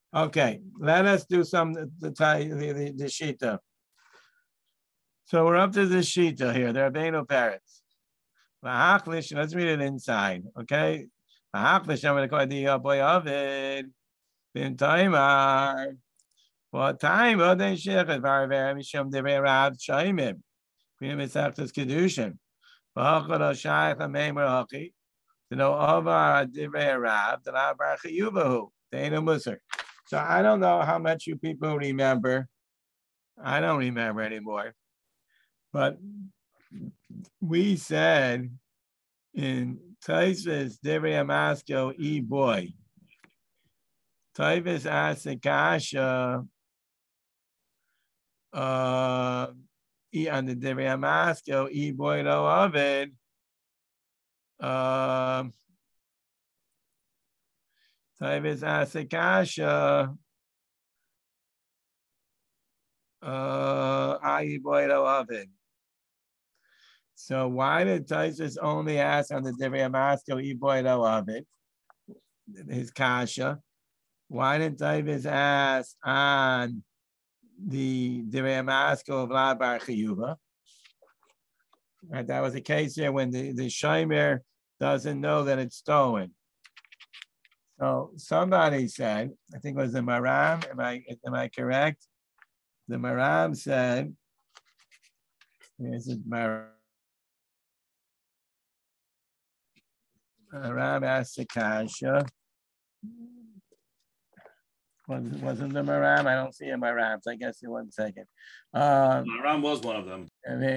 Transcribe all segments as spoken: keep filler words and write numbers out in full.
Okay, let us do some the the, the, the shita. So we're up to the shita here. There are Beno parrots. Let's read it inside. Okay. I'm going to call the boy of it. Bin timer. What time? What they share it? Varver Mishum de Rav Shaimim. Queen Misachtas Kedushin. Vahakala Shaykh Amemer Haki. To know of our Divrei Rav, the Rav Barchayubahu. Dana Musar. So I don't know how much you people remember. I don't remember anymore. But we said in Taisvis Divrei Amasko E boy. Taisvis Asakasha uh E on the Divrei Amasko E boy lo Ovid. Um Taisvis Asakasha uh I boy lo Ovid. So why did Taisus only ask on the Divrei Amasko E boy lo Ovid? His kasha. Why didn't Taisus ask on the Divrei Amasko of La Bar Chiyuva? Right, that was the case here when the, the Shomer doesn't know that it's stolen. So somebody said, I think it was the Maram, am I am I correct? The Maram said, this is Maram. Maram asked the kasha. Wasn't, wasn't the Maram? I don't see a Maram, so I guess in one second. Uh, Maram was one of them.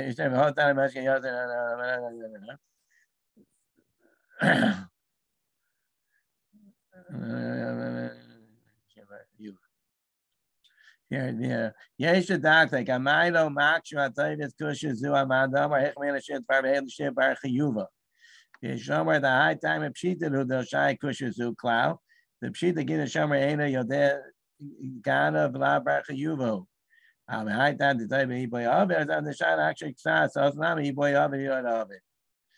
Here, yeah. Yesh dak like Amailo Makshu Atayvis Kusha Zu Amadam or Hechmena Shit Barbe Shit Bar Chiyuva. Yeshomer the high time of Pshita who they'll shy Kusha Zu Clow. The Pshita Gina Shomer Ena Yodeh Gana Vla Bar Chiyuvo. Um high time the type of Eboy of it on the shine actually class, so it's not Eboy of it of it.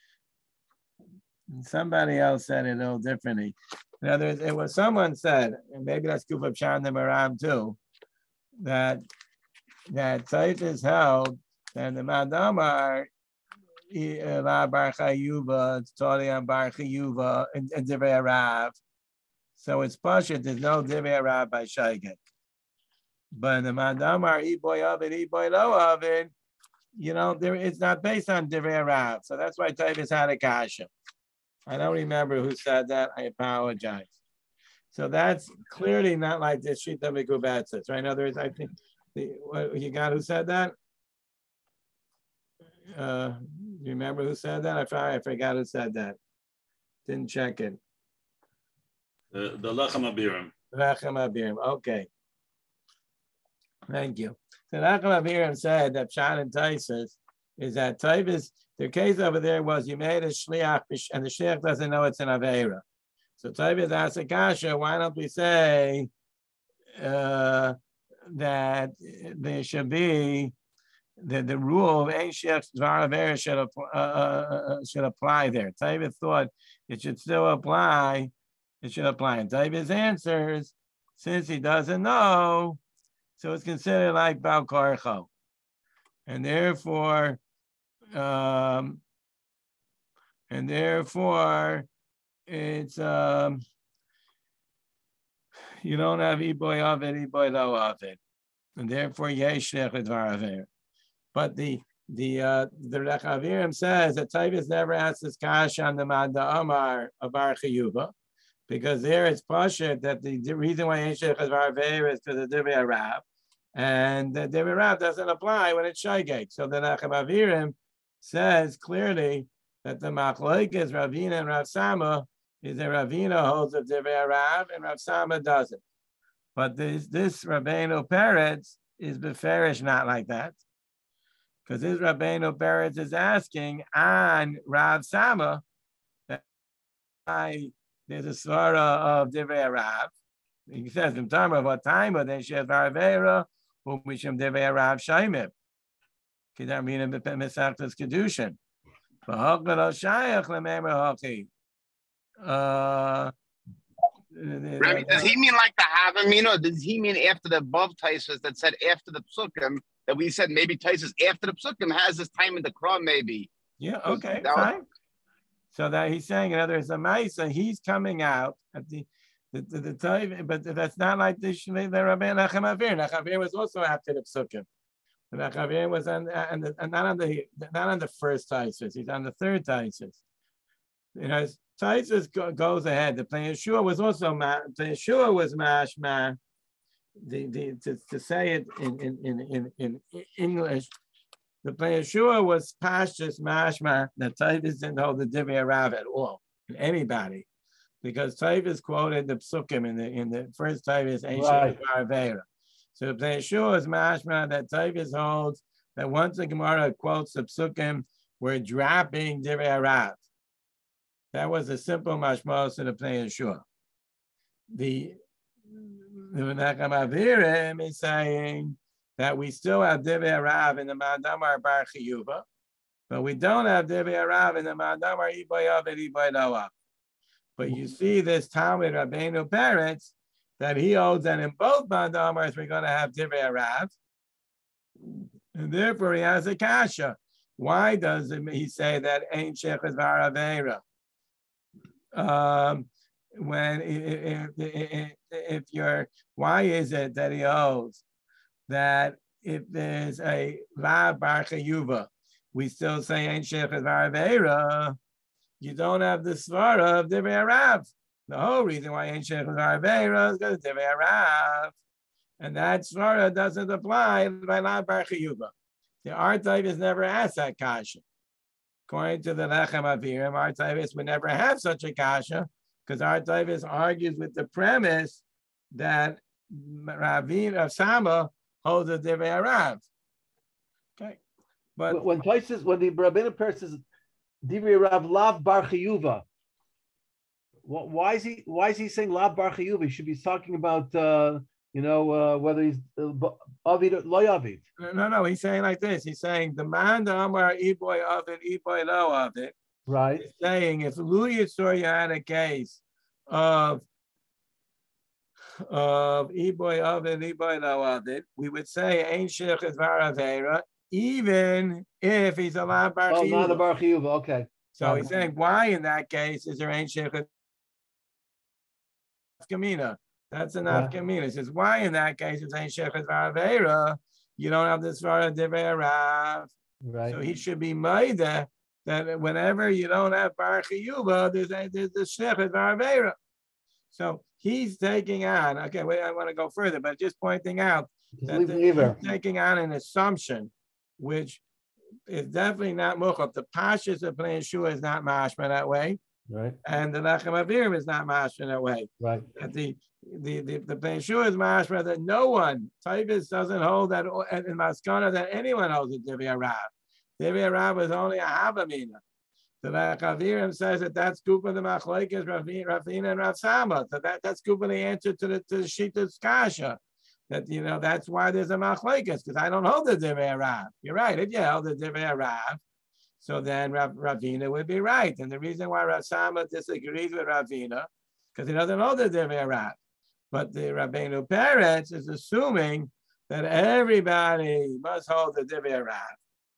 Somebody else said it a little differently. In other words, it was someone said, and maybe that's Kufa Pshan the Maram too, that that Tzait is held and the Madamar La Bar Chayuva, Tzolian Bar Chayuva, and Divrei Rav. So it's Pashut, there's no Divrei Rav by Shaygek. But in the Madamar Eboy of it, Eboy lo of it, you know, there it's not based on Divrei Rav. So that's why Tzait is had a kasha. I don't remember who said that. I apologize. So that's clearly not like the Shita Mikubatzis, right? In other words, I think the, what, you got who said that? Uh, you remember who said that? I probably I forgot who said that. Didn't check it. The, the Lechem Abiram. Lechem Abiram. Okay. Thank you. So Lechem Abiram said that Pshat and Taisus is that Taibis, their case over there was you made a shliach and the shliach doesn't know it's an Aveira. So Taibis asked Akasha, why don't we say uh, that there should be the, the rule of Ein Shech Dvar Aveira should, uh, uh, should apply there. Taibis thought it should still apply. It should apply. And Taibis answers, since he doesn't know, so it's considered like Bal Korcho. And therefore, um, and therefore, it's um, you don't have Iboy of it, Iboy lo of it, and therefore Yesh Dvar Aver. But the the uh, the Rechavirim says that Taibis never asked this kash on the Manda Amar of Bar Chiyuva, because there it's pashut that the, the reason why Yesh Dvar Aver is because of the Divrei Rav. And the Divrei Rav doesn't apply when it's Shaygek. So the Lechem Avirim says clearly that the Machlokes Ravina and Rav Sama is that Ravina holds of Divrei Rav and Rav Sama doesn't. But this this Rabbeinu Peretz is beferish not like that, because this Rabbeinu Peretz is asking on Rav Sama that I, there's a svara of Divrei Rav. He says in terms of what time of they share Varavera. Uh, so Rabbi, does he mean like the Havamina, or does he mean after the above Taisus that said after the Psukim, that we said maybe Taisus after the Psukim has this time in the Quran, maybe? Yeah, okay, fine. Was... So that he's saying, in other words, the Maisa, he's coming out at the the the, the time, but that's not like the the Rabbi Nachem Avir. Nachem Avir was also after the Psukim. The Nachem Avir was on and not on the not on the first Taisus. He's on the third Taisus. You know, Taisus go, goes ahead. The Plan Yeshua was also ma. The Yeshua was mashma. The the to, to say it in in in in, in English, the Plan Yeshua was pashtus mashma that Taisus didn't hold the Divrei Rav at all, anybody, because Taisus quoted the Psukim in the in the first Taisus Ancient Varavera. So the Plan Yeshua is mashma that Taisus holds that once the Gemara quotes the Psukim, we're dropping Divrei Rav. That was a simple mashmos in the Plan Yeshua. The the Menachem Avirim is saying that we still have Divrei Rav in the Ma'adamar Bar Chiyuva, but we don't have Divrei Rav in the Ma'adamar Iboy Aved Iboy Loav. But you see this Talmud Rabbeinu Peretz that he holds that in both Ma'adamars we're going to have Divrei Rav, and therefore he has a kasha. Why does he say that Ein Shechus V'Aravera? Um, when if, if, if you're, why is it that he holds that if there's a Lav Bar Chiyuva, we still say Ein Shechus V'Aravera? You don't have the svara of Divrei Rav. The whole reason why Ein Shechus V'Aravera is because of Divrei Rav, and that svara doesn't apply by Lav Bar Chiyuva. The Artavis never asked that kasha. According to the Lechem Avirim, Artavis would never have such a kasha because Artavis argues with the premise that Ravin of Sama holds a Divrei Rav. Okay, but when Taisus, when the Rabbeinu Peretz says Divrei Rav Lav Bar Chiyuva, why is he why is he saying Lav Bar Chiyuva? He should be talking about uh, you know uh, whether he's Avid or Lo Avid. No, no, he's saying like this. He's saying the man the Amar Iboy Avid Iboy Lo Avid. Right. He's saying if Lu Yitzor you had a case of of Iboy Avid Iboy Lo Avid, we would say Ein Shechus V'Aravera, even if he's a Lav Bar Chiyuva. Oh, not a Bar Chiyuva. Okay. So okay. He's saying why in that case is there Ein Shechus Kamina? That's an Afkamina. Yeah. He says, why in that case, if Ein Shechus V'Aravera, you don't have this Svara Divrei Rav. Right. So he should be made that whenever you don't have Bar Chiyuva, there's a there's the Shechus V'Aravera. So he's taking on, okay, wait, I want to go further, but just pointing out that the, he's taking on an assumption, which is definitely not Mukhab. The Pashas of Plan Yeshua is not mashma that way. Right. And the Lechem Avirim is not mashma that way. Right. That the The the the Plan Yeshua is mashma that no one Taibis doesn't hold that in Maskana that anyone holds a Divrei Rav. Divrei Rav is only a Havamina. The Avirim says that that's scoop of the Machlekes Ravina and Rav Sama. So that that's scoop of the answer to the to the Shita's Kasha. That you know that's why there's a Machlekes because I don't hold the Divrei Rav. You're right. If you held the Divrei Rav, so then Rav, Ravina would be right. And the reason why Rav Sama disagrees with Ravina because he doesn't hold the Divrei Rav. But the Rabbeinu Peretz is assuming that everybody must hold the Divrei Rav,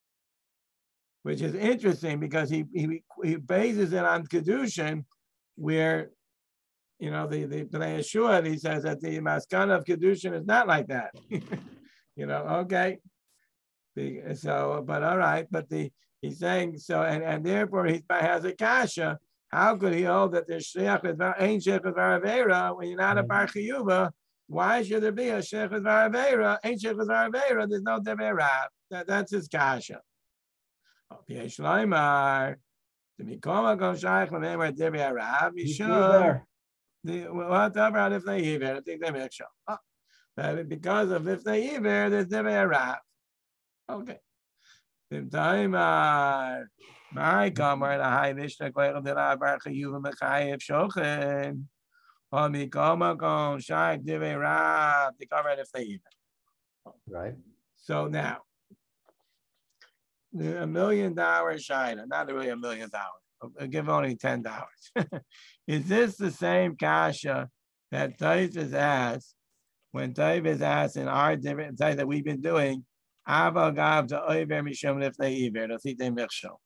which is interesting because he he, he bases it on Kedushin, where, you know, the the Bnei Yeshua, he says that the Maskana of Kedushin is not like that. You know, okay. The, so, but all right, but the he's saying so, and, and therefore he has a kasha. How could he hold that there's Shech with Ein Shechus V'Aravera when you're not a Bar Chiyuva? Why should there be a Shechus V'Aravera? Ein Shechus V'Aravera, there's no Divrei Rav. That, that's his kasha. Yesh Loimar, to be called a Shaykh L'Memar Divrei Rav, Mishum. Whatever if they Iver, I think they make sure. That because of if they Iver, there's Divrei Rav. Okay. Timtaimar. My Gomer, the high Mishnah, Koyel de la Bar Chiyuva Mechayev Shochen. Omi Gomer Gon Shai Divrei Rav. They cover it if they even. Right. So now, a million dollar Shina, not really a million dollars. I'll give only ten dollars. Is this the same kasha that Taif is asked, when Taif is asked in our different types that we've been doing, Ava Gav to Oiver Mishum Lifnei Iver, Losite Michshel.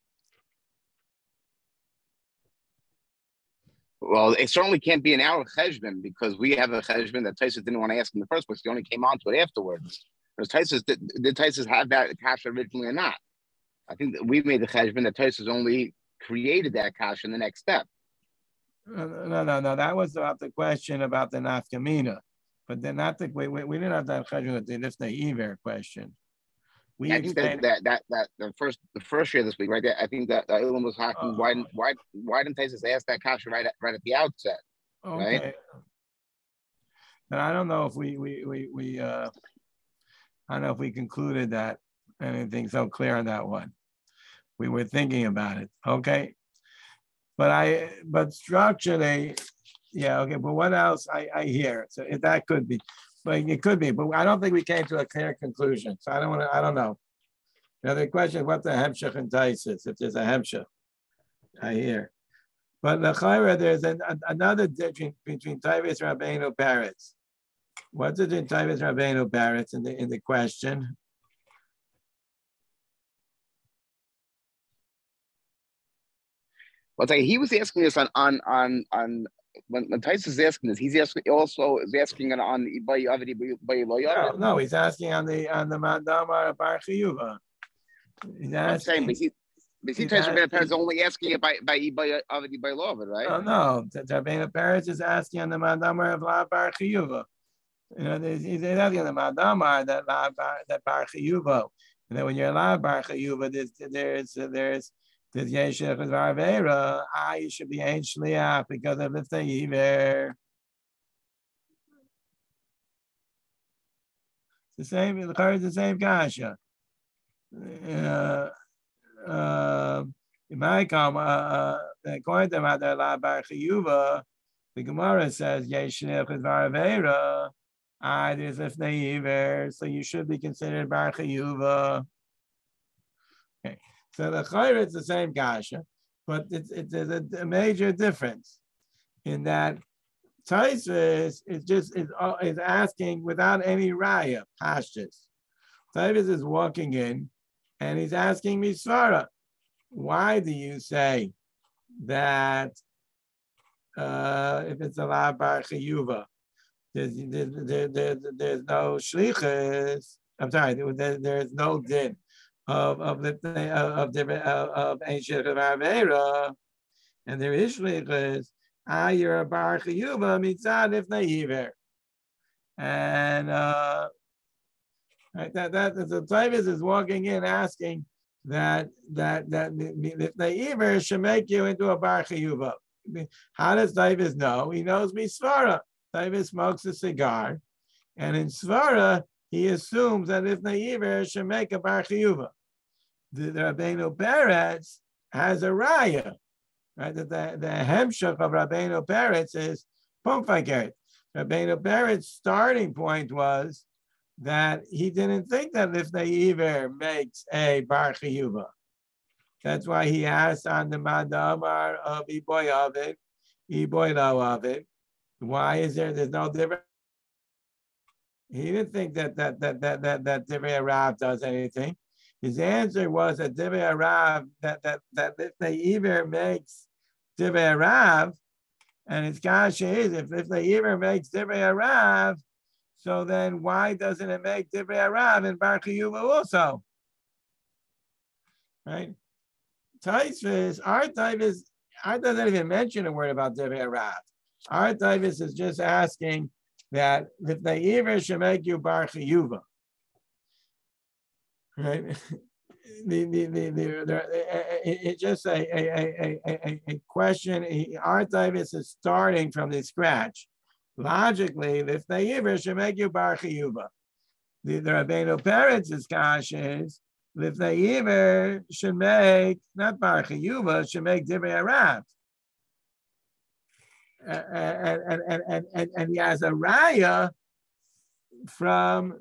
Well, it certainly can't be an our cheshbon because we have a cheshbon that Taisus didn't want to ask in the first place. He only came on to it afterwards. Because Taisus did, did Taisus have that kasha originally or not? I think that we made the cheshbon that Taisus only created that kasha in the next step. No, no, no, no. That was about the question about the nafkamina, but then not the we, we, we didn't have that cheshbon with the Lifnei Iver question. We I think that, that that that the first the first year this week, right there, I think that uh, Ilan was asking uh, why didn't why why didn't Taisus ask that kasha right at, right at the outset? Okay. Right? And I don't know if we we we we uh I don't know if we concluded that anything so clear on that one. We were thinking about it. Okay. But I but structurally, yeah, okay, but what else I, I hear? So if that could be. But it could be, but I don't think we came to a clear conclusion. So I don't want to, I don't know. Now the question is what the hemshech and Taisus, if there's a hemshech, I hear. But the chayra, there's an, another difference between Tavis Rabbeinu Peretz. What's it in Tavis Rabbeinu Peretz in the in the question? Well, he was asking this on on on on. When, when Taisus is asking this, he's asking also is asking on on Ibai Avdi Ibai No, no, he's asking on the on the Mandamar Bar Chiyuva. He's asking. I'm saying, but he, but he Taisus Rabbeinu Peretz is only asking it by by Ibai Avdi Ibai Lovid, right? No, no, Rabbeinu Peretz is asking on the Mandamar of La Bar Chiyuva. You know, he's asking on the Mandamar that La Bar that Bar Chiyuva. And then when you're La Bar Chiyuva, there's there's there's There's Yeshef is Varvera. Ah, you should be Ein Shliach because of Lifnei Iver. It's the same. The is the same kasha. Uh, uh, in my come, uh, according to Madar La Bar Chiyuva, the Gemara says Yeshef is Varvera. Ah, there's Lifnei Iver, so you should be considered Bar Chiyuva. Okay. So the chayr is the same kasha, but it's, it's there's a, a major difference in that Taisus is just is, uh, is asking without any raya pashtus. Taisus is walking in and he's asking me Svara, why do you say that uh, if it's a la bar chiyuva, there's there, there, there, there's no shlichus? I'm sorry, there, there's no din of of the of different of ancient of Avera, and there is shlichus. Ah, you're a bar chiyuva mitzad if naiver, and uh, right, that that the Tavis is walking in asking that that that if naiver should make you into a bar chiyuva. How does Tavis know? He knows me svara. Tavis smokes a cigar, and in svara he assumes that if naiver should make a bar chiyuva. The, the Rabbeinu Peretz has a raya, right? That the, the hemshach of Rabbeinu Peretz is pumfagert. Rabbeinu Peretz's starting point was that he didn't think that Lifnei Iver makes a bar chiyuva. That's why he asked on the Madamar of Iboy Avid, Iboy Lo Avid. Why is there? There's no difference. He didn't think that that that that that that Divrei Rav does anything. His answer was that Divrei Rav, that that that if they Iver makes Divrei Rav, and his kasha is if if they Iver makes Divrei Rav, so then why doesn't it make Divrei Rav in Bar Chiyuva also? Right? Taisvis, our Taisvis, our doesn't even mention a word about Divrei Rav. Our Taisvis is just asking that if they Iver should make you Bar Chiyuva. Right, the the the, the, the it's just a a, a, a, a question. Our Tavis is starting from the scratch. Logically, if they Iver should make you bar chiyuva. The the Rabbeinu Peretz's kasha is if they Iver should make not bar chiyuva, should make divrei Rav. And and and and and and he has a raya from.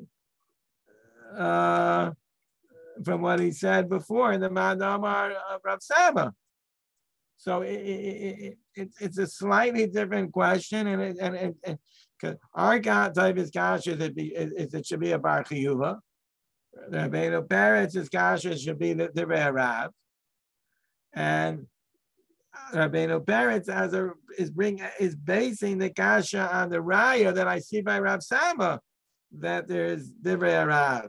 Uh, From what he said before in the Madamar of Rav Sama. So it, it, it, it, it's a slightly different question, and it, and it, it, cause our type is kasha is it, be, is it should be a bar chiyuva. The Rabbeinu Peretz's kasha should be the divrei Rav, and Rabbeinu Peretz as a is bring is basing the kasha on the raya that I see by Rav Sama that there's divrei Rav.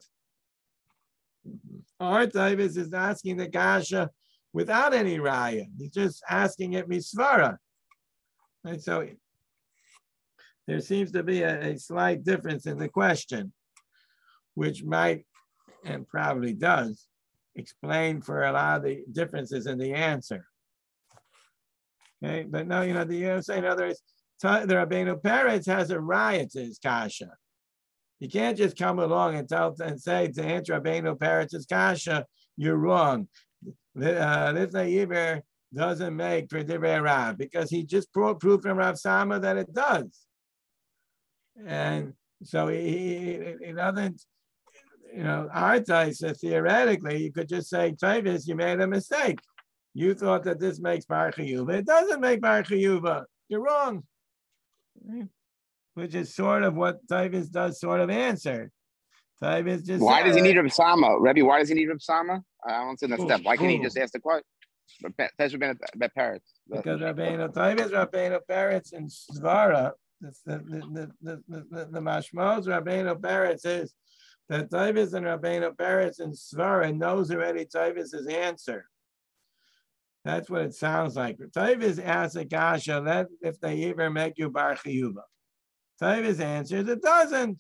Our type is, is asking the kasha without any raya. He's just asking it misvara. And so there seems to be a, a slight difference in the question, which might and probably does explain for a lot of the differences in the answer. Okay, but no, you know, the you know, say in other words, the Rabbeinu Peretz has a raya to his kasha. You can't just come along and tell and say to answer Rabbeinu Peretz's kasha, you're wrong. Uh, this naiver doesn't make for divrei Rav because he just proved from Rav Sama that it does, and so he it doesn't. You know, our taisa theoretically you could just say, Tavis, you made a mistake. You thought that this makes bar chiyuva. It doesn't make bar chiyuva. You're wrong. Right? Which is sort of what Tavis does. Sort of answer. Tavis just. Why said, does he need Rav Sama, Rebbe? Why does he need Rav Sama? I don't see that step. Why can't he just ask the question? That's Rabbeinu Peretz. Because Rabbeinu Tavis, Rabbeinu Peretz, and Svara, the the the the the, the, the mashmos Rabbeinu Peretz is that Tavis and Rabbeinu Peretz and Svara knows already Tavis's answer. That's what it sounds like. Tavis asks a kasha that if they ever make you bar chiyuva. Tavis answers it doesn't.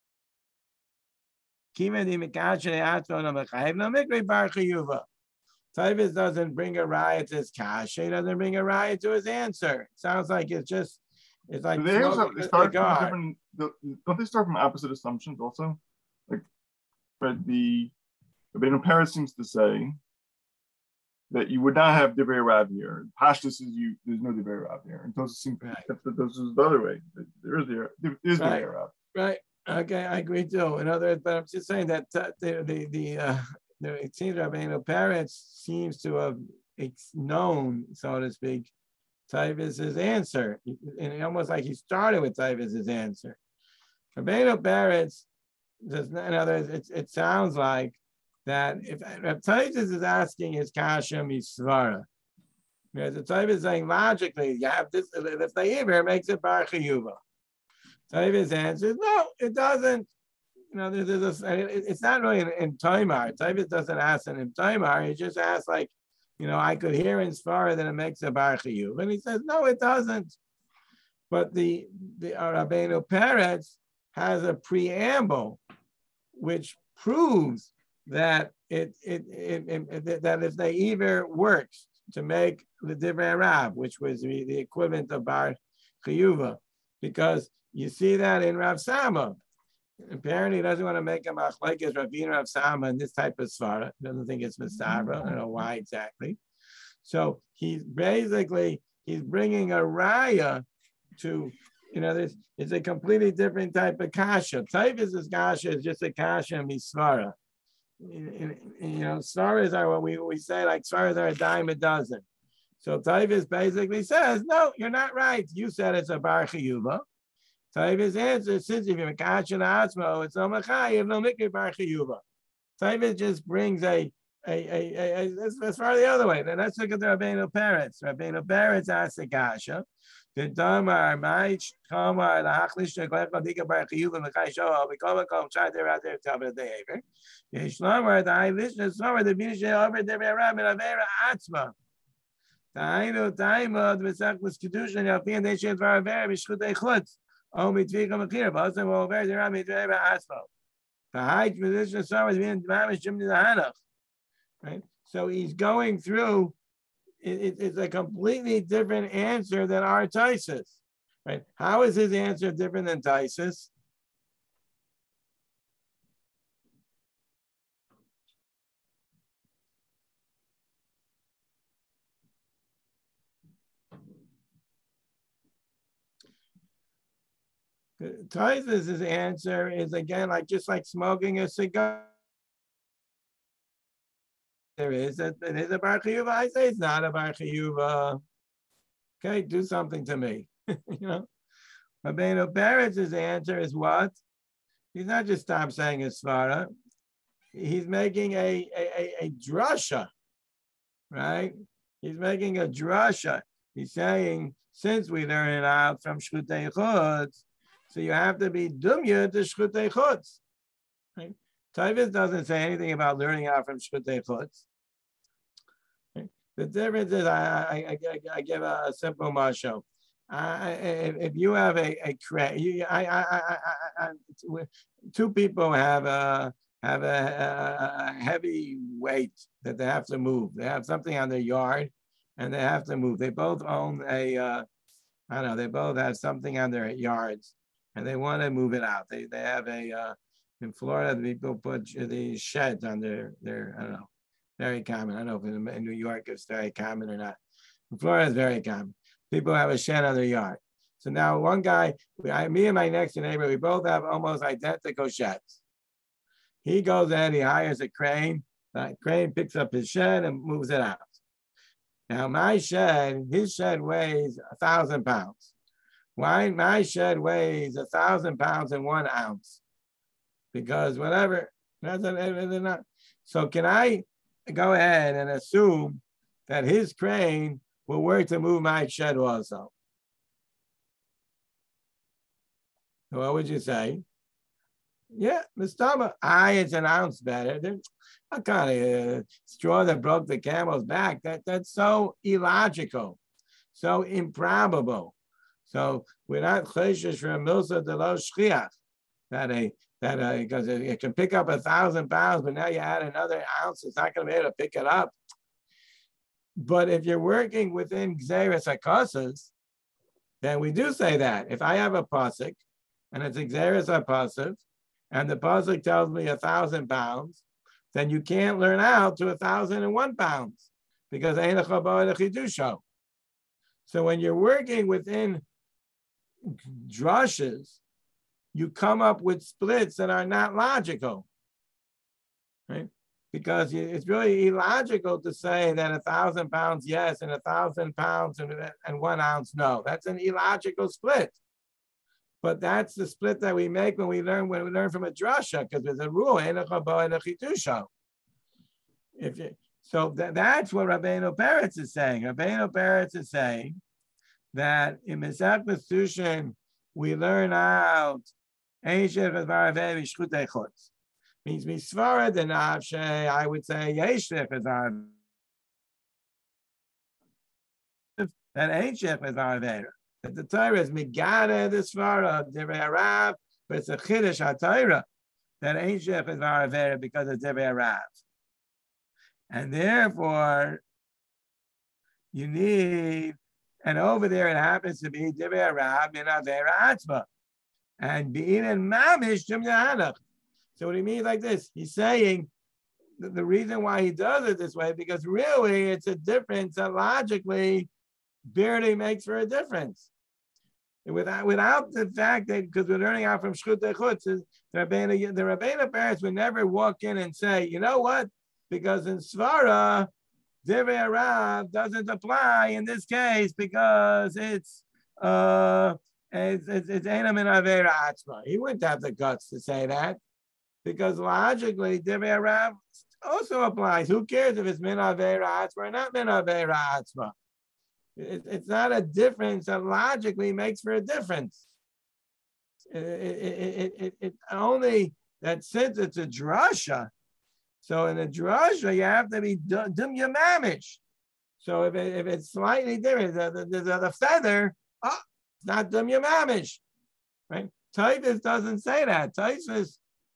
Tavis doesn't bring a riot to his kasha. He doesn't bring a riot to his answer. It sounds like it's just, it's like they also smoking start a from cigar. different. Don't they start from opposite assumptions also? Like, but the Rabbeinu Peretz seems to say that you would not have divrei Rav here. Pashtus is you. There's no divrei Rav here. And those seem right. that those is the other way. There is there, there is right. divrei Rav. Right. Okay, I agree too. In other words, but I'm just saying that uh, the the the, uh, the it seems Rabbeinu Peretz seems to have known, so to speak, Tavis's answer, and almost like he started with Tavis's answer. Rabbeinu Peretz does not. In other words, it it sounds like that if, if Tavis is asking his kasha misvara, because the Tavis is saying logically, you have this. If the Iber makes it bar chiyuva. Tavis answers, no, it doesn't. You know, there's, there's a, it's not really in, in Taimar. Tavis doesn't ask it in Taimar. He just asks like, you know, I could hear in Sfara that it makes a bar chiyuv. And he says, no, it doesn't. But the, the Rabbeinu Peretz has a preamble which proves that it, it, it, it, it that if they either works to make the divrei Rav, which was the, the equivalent of bar chiyuva, because you see that in Rav Sama. Apparently, he doesn't want to make a machlekes Ravina Rav Sama in this type of svara. He doesn't think it's mistabra. I don't know why exactly. So he's basically he's bringing a raya to, you know, this is a completely different type of kasha. Tavis's kasha is just a kasha misvara. You know, svaras are what we, we say, like svaras are a dime a dozen. So Tavis basically says, no, you're not right. You said it's a bar chiyuva. Tavis answers, since if you're Makasha Asmo, it's no Machayev, no Mikri Bar Chiyuva. Tavis just brings a, a, a, a, a let's, let's far the other way. Then let's look at the Rabbeinu Peretz. Rabbeinu Peretz asks the Kasha, the Damar, Maich, Kamar, the Hachlish, the Glekon, Dika Bar Chiyuva, Machai Shoah, we call it called Chai, they're out there to tell me the Aver. Yeshlamar, the High Lishna, Summer, the Binish, over the Rabbi, and Avera Atzma. Tainu, Taima, the Vesaklis Kedusha, and Yalpin, they should have Avera, Mishchut Echutz. Oh, me tweak on the clear, but also well, very around me to asphalt. The high position of summer is being damaged to the Hanach, right? So he's going through. It, it, it's a completely different answer than our Taisus, right? How is his answer different than Taisus? Taisus' answer is again like just like smoking a cigar. there is that it is a bar chiyuva. I say it's not a bar chiyuva. Okay, do something to me. You know, Rabbeinu Peretz's answer is what? He's not just stop saying his svara. He's making a a, a, a drasha, right? He's making a drasha. He's saying, since we learn it out from Shchutei Chutz, so you have to be dumya to Shchutei Chutz. Right? Tavis doesn't say anything about learning out from Shchutei Chutz. Right? The difference is, I I, I, I give a, a simple mashal. I, if, if you have a a crane, I, I, I, I, I, two people have a have a, a heavy weight that they have to move. They have something on their yard, and they have to move. They both own a, uh, I don't know, they both have something on their yards, and they want to move it out. They they have a, uh, in Florida, people put these sheds on their, their, I don't know, very common. I don't know if in, in New York it's very common or not. In Florida, it's very common. People have a shed on their yard. So now one guy, I, me and my next neighbor, we both have almost identical sheds. He goes in, he hires a crane. The crane picks up his shed and moves it out. Now my shed, his shed weighs a thousand pounds. Why? My shed weighs a thousand pounds and one ounce. Because whatever, so can I go ahead and assume that his crane will work to move my shed also? What would you say? Yeah, Mistama, I, it's an ounce better. I kind of uh, straw that broke the camel's back. That that's so illogical, so improbable. So we're not cheshish from milsa de lo shchiach that a that a because it, it can pick up a thousand pounds, but now you add another ounce, it's not going to be able to pick it up. But if you're working within Gzeres HaKosas, then we do say that. If I have a pasuk and it's Gzeres HaPasuk, and the pasuk tells me a thousand pounds, then you can't learn out to a thousand and one pounds because Einacha Ba'ed Chidusho. So when you're working within drushes, you come up with splits that are not logical, right? Because it's really illogical to say that a thousand pounds yes and a thousand pounds and, and one ounce no. That's an illogical split. But that's the split that we make when we learn when we learn from a drasha, because there's a rule. If you, so that, that's what Rabbeinu Peretz is saying. Rabbeinu Peretz is saying that in Mesach Nesushin we learn out means misvara the nafshe. I would say yeshlich is our that ain't shech is our vera. That the Torah is Megara, the Svara of Divrei Rav, but it's a Chiddush HaTorah that ain't Shech is Varavera because of Divrei Rav. And therefore, you need, and over there it happens to be Divrei Rav min Avera Atzma, and Be'in and Mamish Jim Yahanach. So what he means like this, he's saying that the reason why he does it this way, because really it's a difference that logically barely makes for a difference. Without, without the fact that, because we're learning out from Shchutei Chutz, the Rabbeinu, the Rabbeinu parents would never walk in and say, you know what, because in Svara, Divrei Rav doesn't apply in this case because it's uh it's it's, it's Einam in Avera Atzma. He wouldn't have the guts to say that because logically Divrei Rav also applies. Who cares if it's Min Avera Atzma or not Min Avera Atzma? It, it's not a difference that logically makes for a difference. It, it, it, it only that since it's a drasha, so in a drasha you have to be dumya mamish. So if, it, if it's slightly different, there's a, a feather, oh, it's not dumya mamish, right? Taifus doesn't say that. Taifus,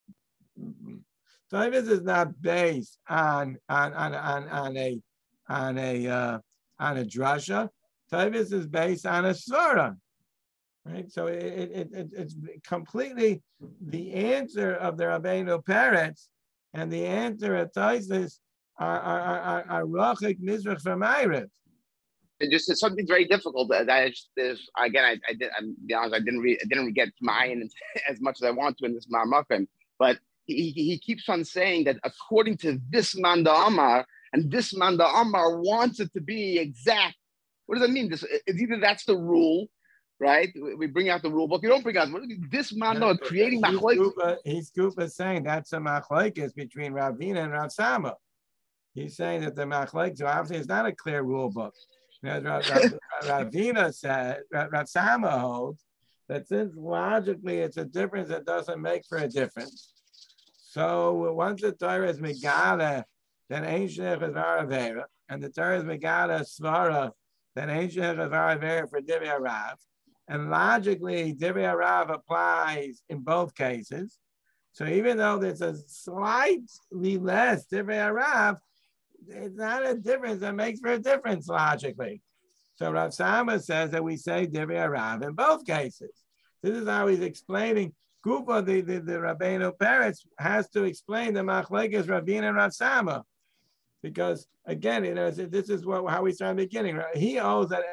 Taifus is not based on on on on, on a on a uh, on a drasha. Tavis is based on a svara, right? So it, it, it, it's completely the answer of the Rabbeinu Peretz and the answer at Tavis are are are rachik mizrach from Erev. It just it's something very difficult. That I just this again I I did I'm be honest I didn't read I didn't get mine as much as I want to in this Ma'amafim, but he he keeps on saying that according to this Manda Amar, and this man, the Amar, wants it to be exact. What does that mean? This it's either that's the rule, right? We bring out the rule book. You don't bring out this man, no, creating machlokes. He's Kufa saying that's a machlokes between Ravina and Rav Sama. He's saying that the machlokes, so obviously it's not a clear rule book. Ravina said, Rav Sama holds that since logically it's a difference that doesn't make for a difference. So once the Torah is Megala, then ain't Shech Avera, and the Torah is Megala Svara, then ain't Shech Avera for Divrei Rav. And logically, Divrei Rav applies in both cases. So even though there's a slightly less Divrei Rav, it's not a difference that makes for a difference logically. So Rav Sama says that we say Divrei Rav in both cases. This is how he's explaining. Kufa, the, the, the Rabbeinu Peretz, has to explain the Machlekes Ravina and Rav Sama. Because again, you know, this is what, how we start beginning. He owes that.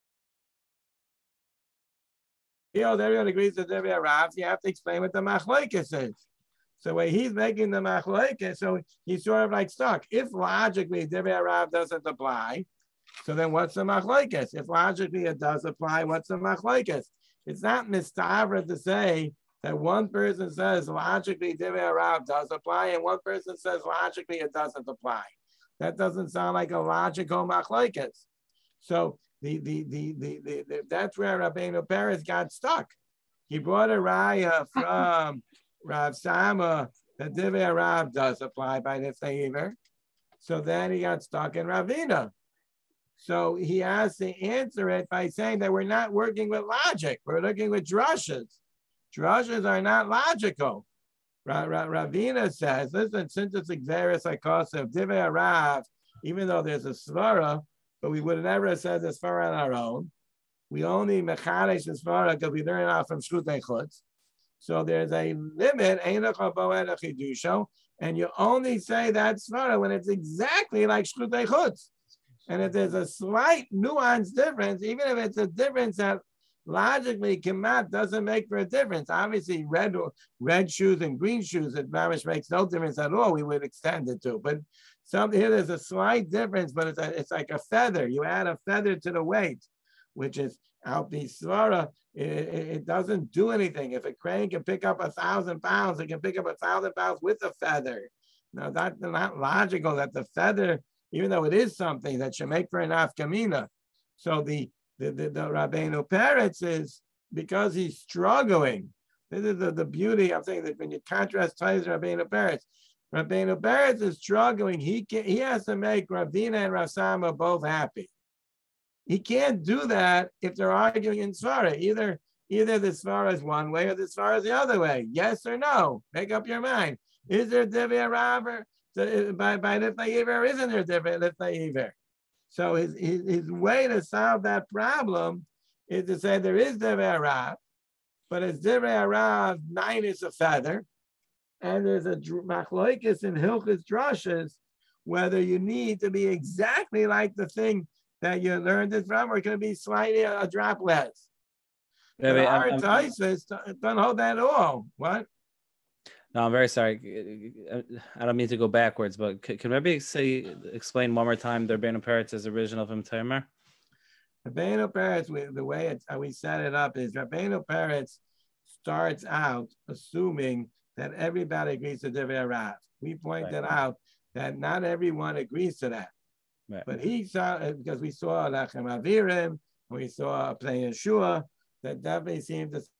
He owes everyone agrees to Divrei Rav. You have to explain what the Machlekes is. So when he's making the Machlekes, so he's sort of like stuck. If logically Divrei Rav doesn't apply, so then what's the Machlekes? If logically it does apply, what's the Machlekes? It's not mistavra to say that one person says logically Divrei Rav does apply, and one person says logically it doesn't apply. That doesn't sound like a logical machlokes. So the the, the the the the that's where Rabbeinu Peretz got stuck. He brought a raya from Rav Sama that Divrei Rav does apply by Nifnei Iver. So then he got stuck in Ravina. So he has to answer it by saying that we're not working with logic. We're looking with drushes. Drushes are not logical. Ra- Ra- Ravina says, listen, since it's Xeris Akos of Divrei Rav, even though there's a Svara, but we would have never said the Svara on our own. We only Mechadesh the Svara because we learn out from Shkutei Chutz. So there's a limit, and you only say that Svara when it's exactly like Shkutei Chutz. And if there's a slight nuance difference, even if it's a difference that logically Kemat doesn't make for a difference. Obviously, red red shoes and green shoes, it mamish makes no difference at all. We would extend it to. But some here there's a slight difference, but it's a, it's like a feather. You add a feather to the weight, which is out the svara. It, it, it doesn't do anything. If a crane can pick up a thousand pounds, it can pick up a thousand pounds with a feather. Now that's not logical that the feather, even though it is something that should make for an afkamina. So the the, the, the Rabbeinu Peretz is, because he's struggling. This is the, the beauty. I'm saying that when you contrast Tais and Rabbeinu Peretz, Rabbeinu Peretz is struggling. He can, he has to make Ravina and Rav Sama both happy. He can't do that if they're arguing in Svara. Either either the Svara is one way or the Svara is the other way. Yes or no? Make up your mind. Is there Divrei Rav by by Nifnei Iver, or isn't there Nifnei Iver? So his, his his way to solve that problem is to say there is Divrei Rav, but as Divrei Rav, nine is a feather, and there's a machlokes in Hilchos Drushes whether you need to be exactly like the thing that you learned it from, or it can be slightly a, a drop less. Yeah, wait, our I'm, Taisus don't hold that at all. What? No, I'm very sorry. I don't mean to go backwards, but can, can Rebbe say explain one more time the Rabbeinu Peretz's original from Tamer? Rabbeinu Peretz, the way it's, how we set it up is Rabbeinu Peretz starts out assuming that everybody agrees to Divrei Rav. We pointed right. out that not everyone agrees to that. Right. But he saw, because we saw Lechem Avirim, we saw Pnei Yeshua, that definitely seemed to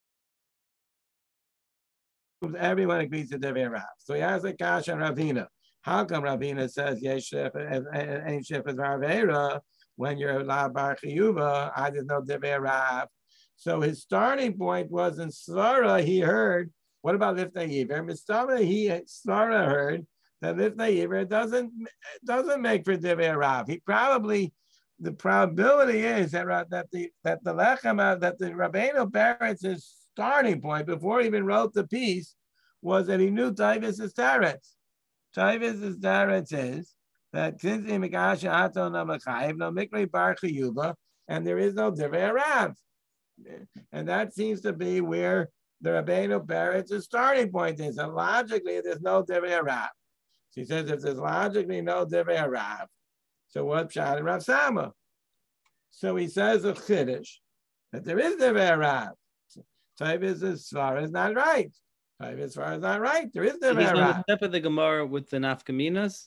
everyone agrees to Divrei Rav. So he has a kash on Ravina. How come Ravina says Yeshef ain't Shef as Ravera when you're La Bar Chiyuva? I didn't know Divrei Rav. So his starting point was in Svara. He heard, what about Lifnei Iver? Mistama, he Svara heard that Lifnei Iver doesn't doesn't make for Divrei Rav. He probably, the probability is that that the that the lechem that the Rabbeinu Peretz's starting point before he even wrote the piece was that he knew Taivas is Teretz. Taivas is Teretz is that since the Megasha Aton Namachayev, no Mikri Bar Chiyuva, and there is no Divrei Rav. And that seems to be where the Rabbeinu Peretz's starting point is. And logically, there's no Divrei Rav. So he says if there's logically no divrei Rav, so what pshat in Rav Sama? So he says a chiddush that there is divrei Rav. Tavis as far as not right. Tavis as far as not right. There is So he's divrei on the Rav. step of the Gemara with the nafkaminas,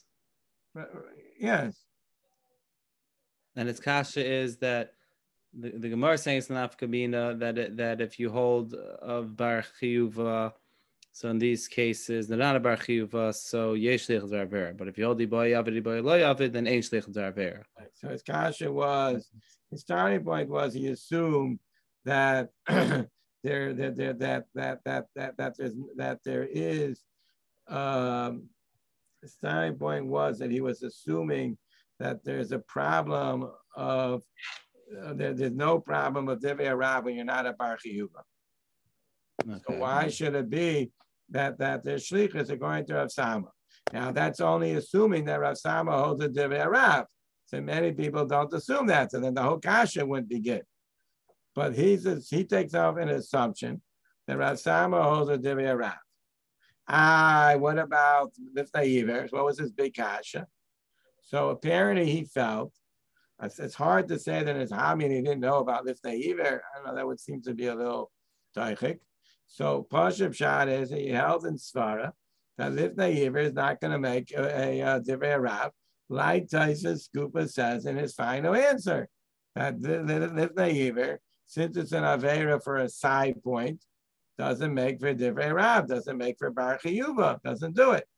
Yes. and its kasha is that the, the Gemara is saying it's the nafkamina that it, that if you hold of bar chiyuva, so in these cases they're not a bar chiyuva, so yesh shlichus d'avera. But if you hold the boy yavid, the boy lo yavid, then ain't shlichus d'avera. So his kasha was, his starting point was he assumed that there that there that that that that that there's that there is um the starting point was that he was assuming that there's a problem of uh, there, there's no problem of divrei Rav when you're not a bar chiyuva. Okay. So why should it be that that there's shlichus according to Rav Sama? Now that's only assuming that Rav Sama holds a divrei Rav. So many people don't assume that, so then the whole kasha wouldn't be good. But he's he takes off an assumption that Rav Sama holds a divrei Rav. Ah, what about Lifnei Iver? What was his big kasha? So apparently he felt, it's hard to say that his Hami he didn't know about Lifnei Iver. I don't know, that would seem to be a little taichik. So Pashup Shad is he held in Svara that Lifnei Iver is not going to make a, a, a divrei Rav, like Tyson Skupa says in his final answer. That Lifnei Iver, since it's an Avera for a side point, doesn't make for divrei Rav, doesn't make for bar chiyuva, doesn't do it.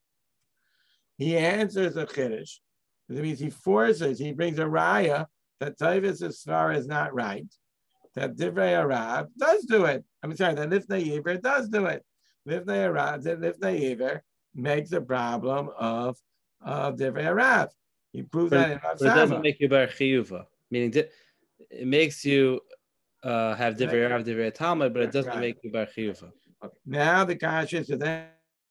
He answers a chiddush. That means he forces, he brings a raya that Tavis Svara is not right, that divrei Rav does do it. I'm sorry, that Lifnei Iver does do it. Lifnei Rav, Lifnei Iver makes a problem of, of divrei Rav. He proves But, that in Rav but it doesn't Sama. make you bar chiyuva, meaning di- it makes you uh, have divrei Rav, divrei Talmud, but it doesn't Right. make you bar chiyuva. Okay. Now the kasha is then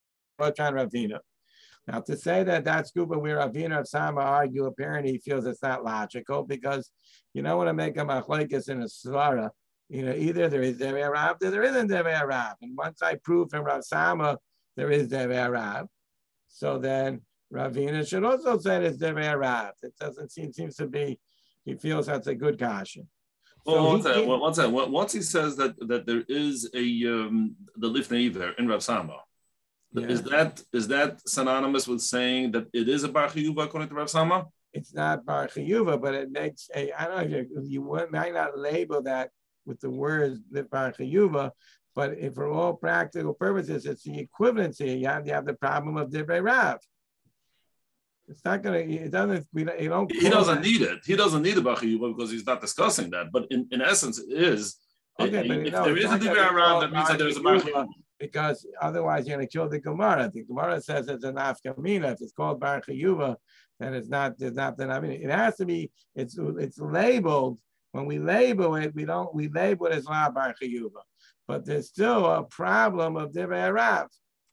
Ravina. Now to say that that's Scuba where Ravina of Sama argue, apparently he feels it's not logical because you don't want to make a machlekes in a svara. You know, either there is divrei Rav, or there isn't divrei Rav. And once I prove from Rav Sama there is divrei Rav, so then Ravina should also say there's divrei Rav. It doesn't seem seems to be. He feels that's a good kasha. Well, So one he second, did- one- one second. Once he says that that there is a um, the Lifnei Iver in Rav Sama, Yeah. is that is that synonymous with saying that it is a bar chiyuva according to Rav Sama? It's not bar chiyuva, but it makes a. I don't know if you, you would, might not label that with the words bar chiyuva, but if for all practical purposes, it's the equivalency. You have, you have the problem of divrei Rav. It's not gonna. It doesn't. We don't. You don't He doesn't need it. He doesn't need a bar chiyuva because he's not discussing that. But in, in essence, it is. Okay, but if no, there it's is a not gonna divrei be Rav, called that means that there is a bar bar chiyuva. because otherwise you're going to kill the Gemara. The Gemara says it's an afkamina. If it's called bar chiyuva, then it's not. It's not. Then I mean, it has to be. It's it's labeled. When we label it, we don't. We label it as la bar chiyuva, but there's still a problem of divrei Rav.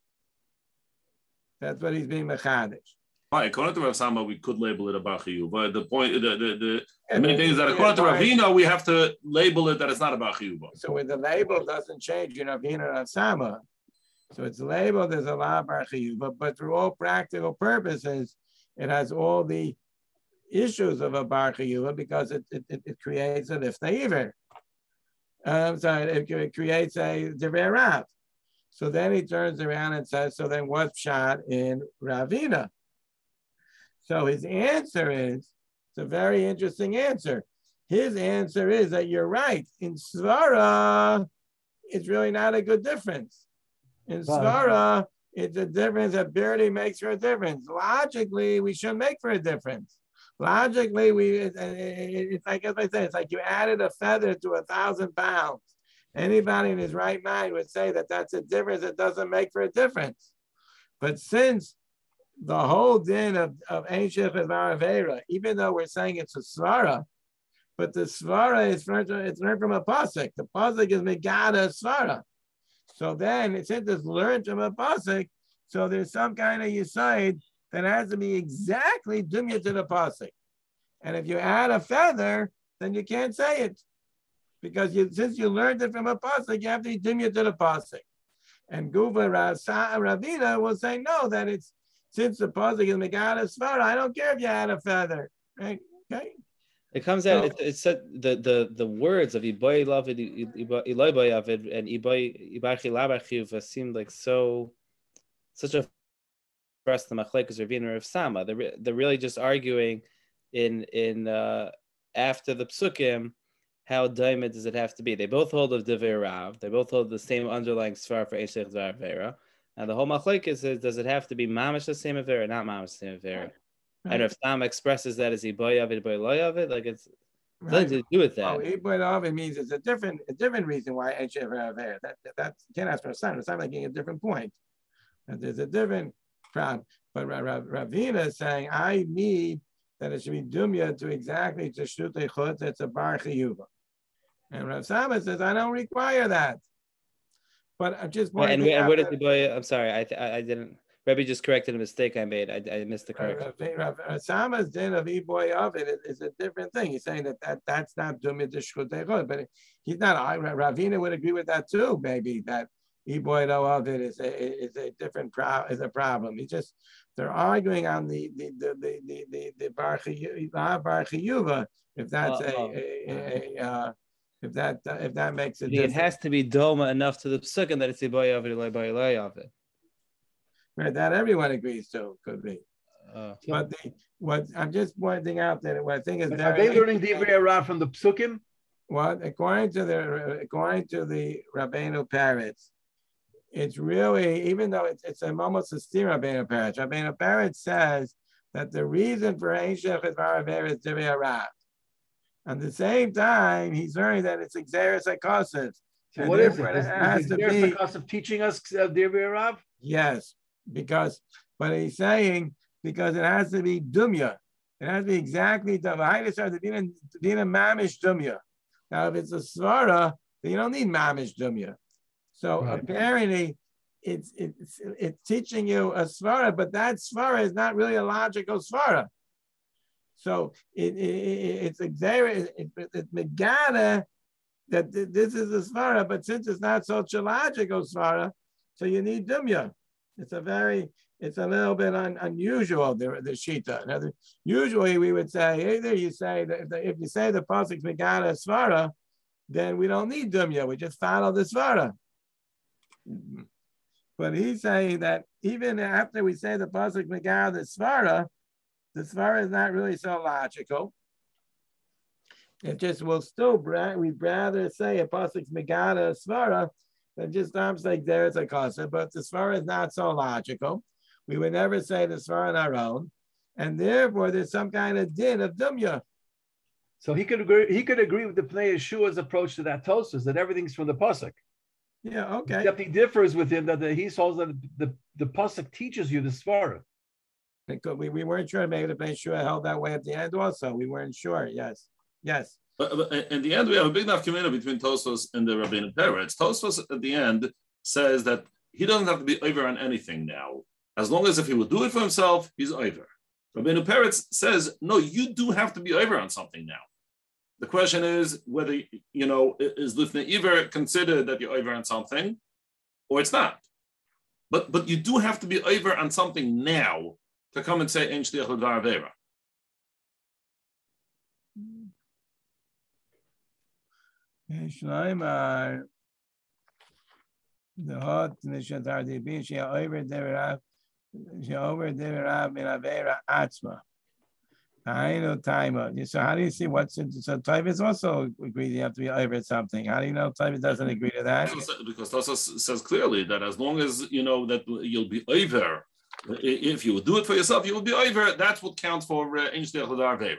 That's what he's being mechadish. Right, according to Rav Sama, we could label it a bar chiyuva. The point, the the, the, Yeah, the main but thing is that it's- according to it's- Ravina, we have to label it that it's not a bar chiyuva. So when the label doesn't change, you know, being an Sama. So it's labeled as a la bar chiyuva, but for all practical purposes, it has all the issues of a bar chiyuva because it, it, it, it creates a lifnei iver. I'm sorry, it, it creates a divrei Rav. So then he turns around and says, so then what's shot in Ravina? So his answer is, it's a very interesting answer. His answer is that you're right. In Svara, it's really not a good difference. In Svara, it's a difference that barely makes for a difference. Logically, we should make for a difference. Logically, we it, it, it's like, as I said, it's like you added a feather to a thousand pounds. Anybody in his right mind would say that that's a difference that doesn't make for a difference. But since the whole din of, of ancient Avera, even though we're saying it's a svara, but the svara is from, it's learned from a pasuk. The pasuk is megada svara. So then, since it's learned from a pasuk, so there's some kind of yisaid that has to be exactly dumya to the pasuk. And if you add a feather, then you can't say it. Because you, since you learned it from a pasuk, you have to be dumya to the pasuk. And Guva Ravina will say, no, that it's since the pasuk is Megala Svara, I don't care if you had a feather, right? Okay. It comes out. It's, it's said the the the words of Iboy Lavid, Iloy Boyavid, and Iboy Ibarchi Labachiuva seemed like so such a for us the Machlekes Ravina of Sama. They're they're really just arguing in in uh, after the psukim. How daimid does it have to be? They both hold of Devei Rav. They both hold the same underlying svar for Eish Dvar Avera. And the whole machlekes is, does it have to be mamish the same Avera, not mamish the same Avera? Right. And if Sam expresses that as Iboy Avid, Iboy Loy Avid, like it's right. Nothing to do with that. Oh, Iboy Avid means it's a different a different reason why Eish Dvar Avera. That that you can't ask for a sign. It's not making a different point. And there's a different problem. But Ravina is saying, I need that it should be dumya to exactly to shtutei chutz. It's a bar chiyuva. And Rav Sama says, I don't require that. But I'm just pointing and, and what did the boy? I'm sorry, I I, I didn't. Rebbe just corrected a mistake I made. I, I missed the correction. Rav, Rav Sama's din of Iboy of it is a different thing. He's saying that, that that's not dumya d'shchutei chutz, but he's not. Ravina would agree with that too. Maybe that Iboy of it is a is a different pro, is a problem. He just they're arguing on the the the the the the, the bar chiyuva if that's uh, a, a, a, a uh, If that uh, if that makes it, it has to be doma enough to the psukim that it's iboy of it, iboy of it. Right, that everyone agrees to could be. Uh, but the what I'm just pointing out that what I think is are they learning Divrei Rav from the psukim? What according to the according to the Rabbeinu Peretz, it's really even though it's it's a almost a steer Rabbeinu Peretz. Rabbeinu Peretz says that the reason for Eish Dvar Avera is Divrei Rav. At the same time, he's learning that it's Xeris Akasis. So what is it? Is, is Xeris Akasis teaching us uh, Divrei Rav? Yes, because, but he's saying, because it has to be Dumya. It has to be exactly Dina Mamish Dumya. Now, if it's a Svara, then you don't need Mamish Dumya. So right. Apparently, it's, it's, it's teaching you a Svara, but that Svara is not really a logical Svara. So it, it, it's exaggerated. It, it, it's megana that this is a svara, but since it's not such a logical svara, so you need dumya. It's a very, it's a little bit un, unusual the the shita. Now, usually we would say either you say that if, the, if you say the pasuk megana svara, then we don't need dumya. We just follow the svara. But he's saying that even after we say the pasuk megana svara, the svara is not really so logical. It just will still, we'd rather say a pasuk's megana svara than just arms like there it's a kasa, but the svara is not so logical. We would never say the svara on our own, and therefore there's some kind of din of dumya. So he could agree. He could agree with the Pnei Yeshua's approach to that Tosfos that everything's from the pasuk. Yeah, okay. Except he differs with him that the, he holds that the the pasuk teaches you the svara. Because we, we weren't sure. Maybe the Pnei Yeshua held that way at the end also. We weren't sure. Yes. Yes. But, but in the end, we have a big enough community between Tosfos and the Rabbeinu Peretz. Tosfos at the end says that he doesn't have to be over on anything now. As long as if he will do it for himself, he's over. Rabbeinu Peretz says, no, you do have to be over on something now. The question is whether, you know, is Lifnei Iver considered that you're over on something or it's not. But, but you do have to be over on something now to come and say Ein Shliach L'Dvar Avera. Shloimar, the hot Nishatar Dibin, she over Deverav, she over Deverav in Avera Atzma. I know time. So how do you see what's in, so Tavis also agrees you have to be over something. How do you know Tavis doesn't agree to that? Because Tosa says clearly that as long as you know that you'll be over. If you would do it for yourself, you will be over. That's what counts for Ein Shliach L'Dvar Avera.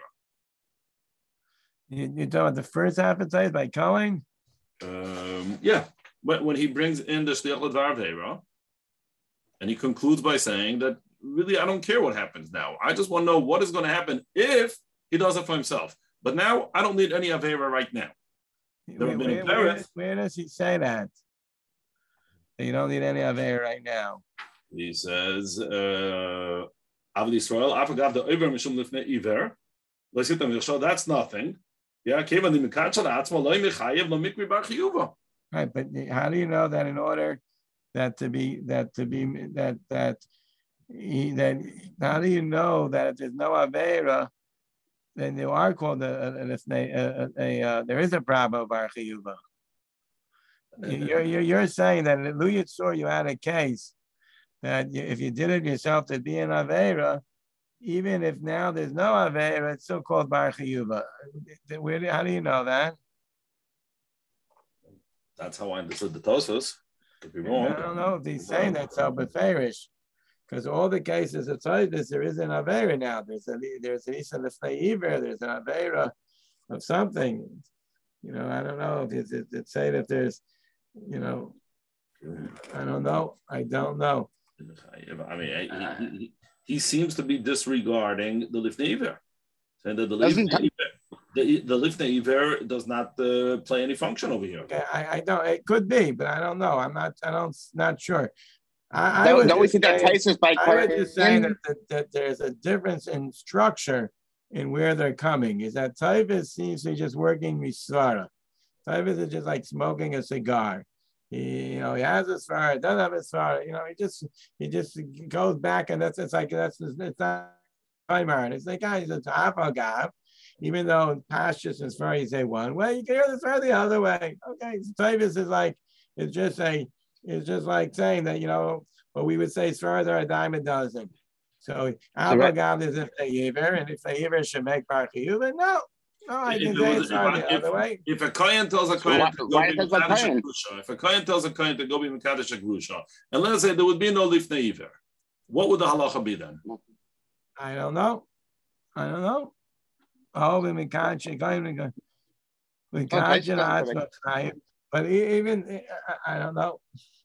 You, you talking about the first appetite by Cohen? Um, yeah, when, when he brings in the Shliach L'Dvar Avera, and he concludes by saying that really I don't care what happens now. I just want to know what is going to happen if he does it for himself. But now I don't need any Avera right now. Wait, wait, where, where does he say that? You don't need any Avera right now. He says, uh, Avli Israel, I forgot the Iver Mishum Lifnei Iver. That's nothing. Yeah, right, but how do you know that in order that to be that to be that that he, then how do you know that if there's no Avera, then you are called a, a, a, a, a uh, there is a problem of Bar Chiyuva. You're, you're, you're saying that in Lu Yitzur you had a case that you, if you did it yourself to be an Avera, even if now there's no Avera, it's still called Bar Chiyuva. Where do, how do you know that? That's how I understood the Tosfos. Could be wrong. I don't know if he's saying that so beferish, because all the cases of Tzadis, there is an Avera now. There's a there's an Isa Lefnei Iver, there's an Avera of something. You know, I don't know if it's, it's, it's saying that there's, you know, I don't know. I don't know. I mean, he, he, he seems to be disregarding the Lifnei Iver, saying that the Doesn't Lifnei The, the Lifnei Iver does not uh, play any function over here. Okay, I, I don't. It could be, but I don't know. I'm not. I don't. Not sure. I, I Don't, was don't we just think that saying, Taisus by I was just saying that, that, that there's a difference in structure in where they're coming. Is that Taivas seems to be just working misvara. Taivas is just like smoking a cigar. He, you know, he has a svara, doesn't have a svara. You know, he just he just goes back, and that's it's like that's it's not primary. It's like guys, it's afagav. Even though pastures as far as they one way, you can hear this the other way. Okay, so Tavis is like it's just a it's just like saying that, you know, what we would say as far as a dime a dozen. So Abagab is if they Yever, and if they Yever should make Bar Chiyuva, no, no, I can say it's far the other way. If a Kohen tells a Kohen why- to go why be does a Mekadosh Kohen? Grusha, if a Kohen tells a Kohen to go be Mekadosh Grusha, and let's say there would be no Lifnei Iver, what would the halacha be then? I don't know. I don't know. Oh, we we can't we can't we can't but even I don't know.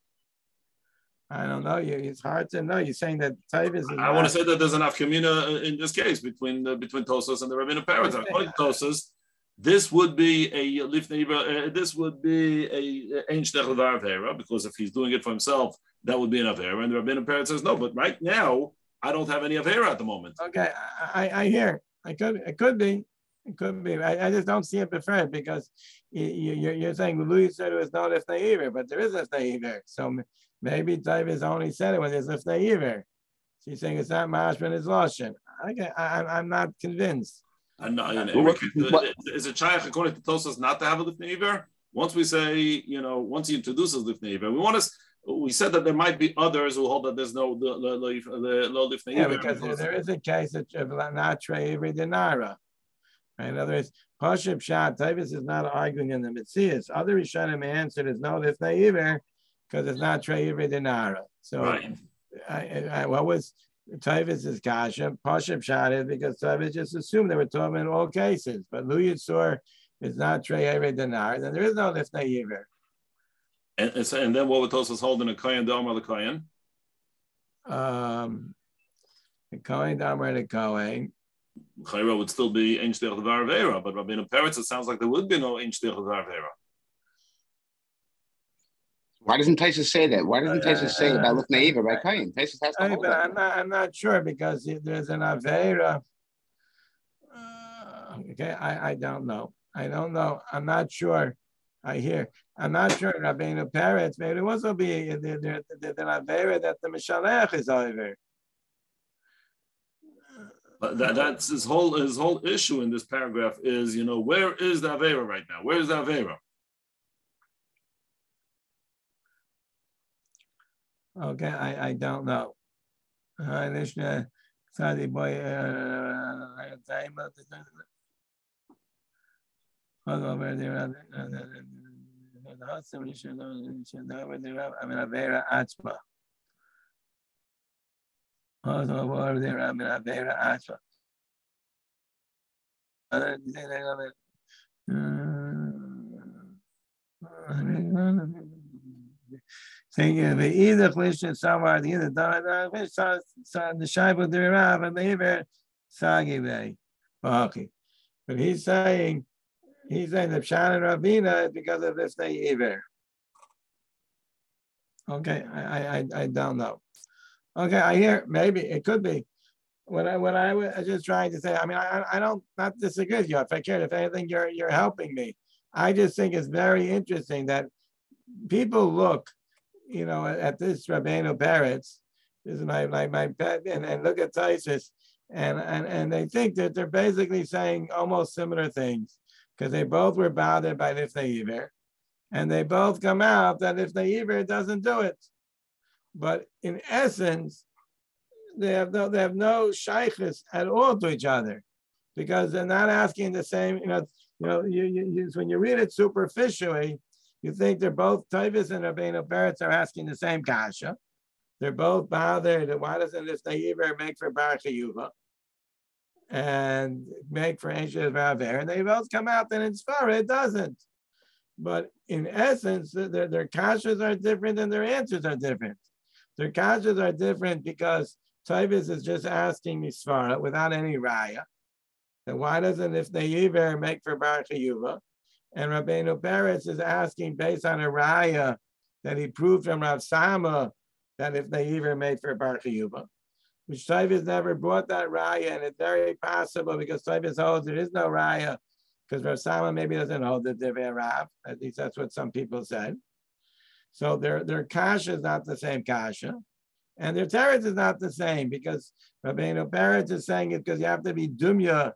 I don't know. You, it's hard to know. You're saying that Tavis is. I want to say that there's enough community in this case between uh, between Tosas and the Rabbinic parents. According to Tosas, this would be a Lifnei Iver. Uh, this would be a Ein Shtech L'Var Avera, because if he's doing it for himself, that would be an Avera. And the Rabbinic parent says no. But right now, I don't have any Avera at the moment. Okay, I, I hear. I could, it could be, it could be. I, I just don't see it preferred because you, you, you're saying Louis said it was not Lifnei Iver, but there is Lifnei Iver. So maybe Tavis only said it when there's Lifnei Iver. She's saying it's not Mashman, it's Lashon. Okay, I, I'm not convinced. And, and is it Shaykh according to Tosas not to have a Lifnei Iver? Once we say, you know, once he introduces Lifnei Iver, we want to. We said that there might be others who hold that there's no the the the low Lifnei Iver. Yeah, because there, there is a case of not Trey Ivri Denara. In other words, Pashib Shah Tavis is not arguing in the Metzias. Other Rishonim answered there's no Lifnei Iver because it's not Trey Ivri Denara. So, right. I, I, what was Tavis's kasha? Pashib Shah is because Tavis just assumed they were talking in all cases. But Lu Yitzur is not Trey Ivri Denara. Then there is no Lifnei Iver. And, and then what would Tosas holding a Kohen Dom or the Kohen? Um, the Kohen Dom or the Kohen. Chayra would still be Ein Shtech L'Var Avera, but Rabbeinu Peretz, it sounds like there would be no Ein Shtech L'Var Avera. Why doesn't Taisus say that? Why doesn't Taisus say about Lifnei Iver by Kohen? Taisus has to I, hold but that. I'm not, I'm not sure because there's an Avera. Uh, okay, I, I don't know. I don't know. I'm not sure. I hear. I'm not sure. Rabbeinu Peretz, maybe it will also be the the the Avera that the Mishalech is over. But that, that's his whole his whole issue in this paragraph is, you know, where is the Avera right now? Where is the Avera? Okay, I, I don't know. Uh, boy, over there. I mean, Avera Atzma. Over there, I mean, Avera Atzma. Saying the either question somewhere the either the Shaibu the Rav and the Sagi Bay. Okay. But he's saying he's saying that Shannon Ravina is because of this day Iver. Okay, I, I I don't know. Okay, I hear maybe it could be. When I when I was just trying to say, I mean, I I don't not disagree with you. If I care, if anything, you're you're helping me. I just think it's very interesting that people look, you know, at this Rabbeinu Peretz, This is my my my pet, and, and look at Taisus, and, and and they think that they're basically saying almost similar things because they both were bothered by Lifnei Iver, and they both come out that Lifnei Iver doesn't do it. But in essence, they have no they have no shaykhs at all to each other because they're not asking the same. You know, you know, you, you, you when you read it superficially, you think they're both Tavis and Rabbeinu Peretz are asking the same kasha. They're both bothered. Why doesn't this Naiver make for Bar Chiyuva and make for Ancient Raver? And they both come out that in Sfara it doesn't. But in essence, their, their kashas are different and their answers are different. Their kashas are different because Tavis is just asking me Sfara without any raya. Then why doesn't if Naiver make for Bar Chiyuva? And Rabbeinu Peretz is asking based on a raya that he proved from Rav Sama that if they even made for Bar Chiyuva, which Tavis never brought that raya, and it's very possible because Tavis holds there is no raya because Rav Sama maybe doesn't hold the Divrei Rav. At least that's what some people said. So their their kasha is not the same kasha, and their teretz is not the same because Rabbeinu Peretz is saying it because you have to be dumya.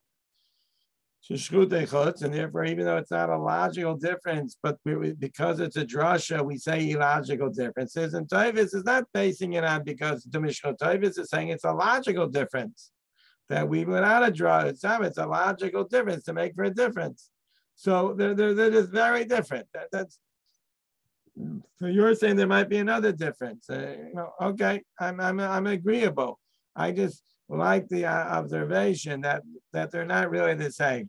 And therefore, even though it's not a logical difference, but we, because it's a drasha, we say illogical differences. And Tavis is not basing it on because Dumishko Tavis is saying it's a logical difference. That we went out of draw, it's a logical difference to make for a difference. So they're, they're, they're just very different. That, that's so you're saying there might be another difference. Uh, you know, okay, I'm, I'm, I'm agreeable. I just like the uh, observation that, that they're not really the same.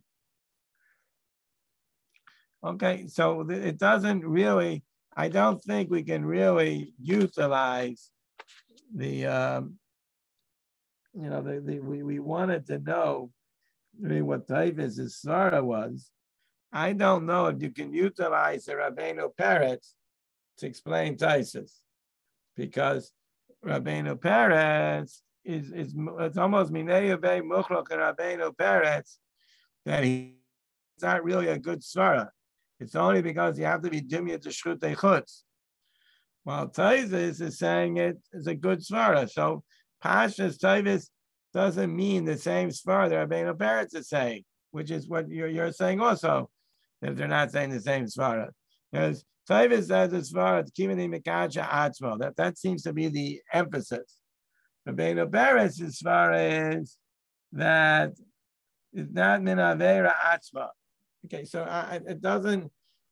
Okay, so th- it doesn't really, I don't think we can really utilize the, um, you know, the, the, we, we wanted to know really what Tavis' Svara was. I don't know if you can utilize the Rabbeinu Peretz to explain Taisus, because Rabbeinu Peretz is, is it's almost Minei Yavei Muchlok and Rabbeinu Peretz that he's not really a good Svara. It's only because you have to be Dimya to Shchutei Chutz. While Taisus is saying it is a good Svara. So Pashas Taisus doesn't mean the same Svara that Rabbeinu Peretz is saying, which is what you're, you're saying also, that they're not saying the same Svara. Because Taisus says the Svara, Kivini Mekacha Atzmo. That, that seems to be the emphasis. Rabbeinu Peretz's Svara is that it's not Min Avera Atzma. Okay, so I, it doesn't.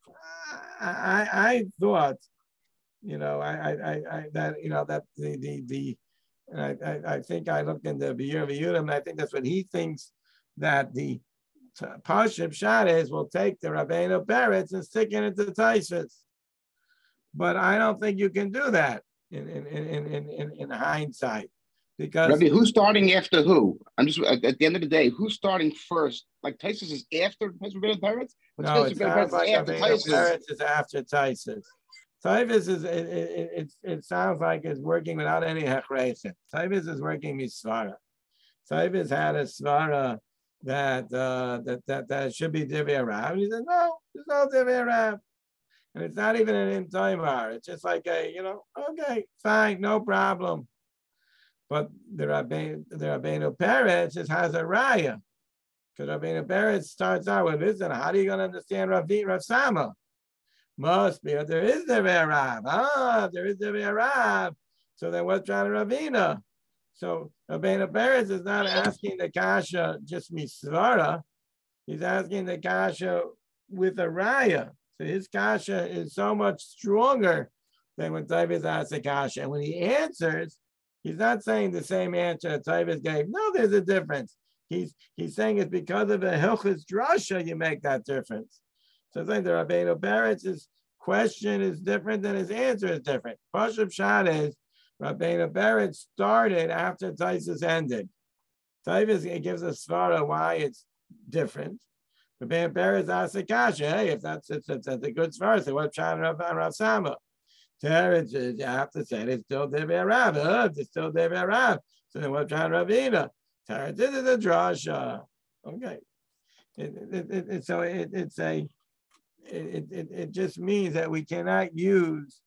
I, I I thought, you know, I I I that you know that the the the, I I, I think I looked in the Be'er V'Yudim, and I think that's what he thinks that the Parshim Shades will take the Rabbeinu Peretz and stick it into Taisus. But I don't think you can do that in in in in in, in hindsight. Because Rabbi, who's starting after who? I'm just at, at the end of the day, who's starting first? Like Taisus is after Rabbeinu Peretz? No, it sounds like Rabbeinu Peretz is after Taisus. Taisus is it, it, it, it sounds like it's working without any hechreisim. Taisus is working misvara. Taisus had a svara that uh, that that that should be Divrei Rav. He said, no, there's no Divrei Rav. And it's not even an imtaimar. It's just like a, you know, okay, fine, no problem. But the Rabbeinu, the Rabbeinu Peretz just has a raya. Because Rabbeinu Peretz starts out with, listen, how are you going to understand Rav, Rav Sama? Must be, there is the Rav. Ah, there is the Rav. So then what's John Ravina? So Rabbeinu Peretz is not asking the kasha just misvara. He's asking the kasha with a raya. So his kasha is so much stronger than when Tavis asks the kasha. And when he answers, he's not saying the same answer that Tavis gave. No, there's a difference. He's he's saying it's because of a Hilchus Drasha you make that difference. So I think the Rabbeinu Peretz's question is different than his answer is different. Pashut Pshat is Rabbeinu Peretz started after Taisus ended. Tavis gives a svara why it's different. Rabbeinu Peretz asks the kasha, hey, if that's it's, it's, it's a good svara, so what's Pshat Rav Rav Sama? Teretz, you have to say it's still Divrei Rav. Uh, it's still Divrei Rav. So then what's Pshat Ravina? Teretz, this is a drasha. Okay. It, it, it, it, so it, it's a, it, it, it just means that we cannot use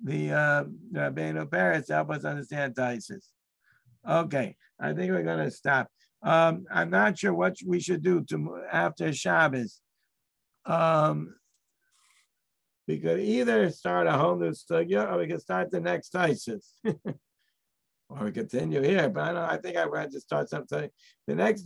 the uh, Rabbeinu Peretz help us understand Taisus. Okay, I think we're going to stop. Um, I'm not sure what we should do to after Shabbos. Um, we could either start a whole new sugya, or we could start the next Taisus. Or we continue here, but I don't know, I think I'm going to start something. The next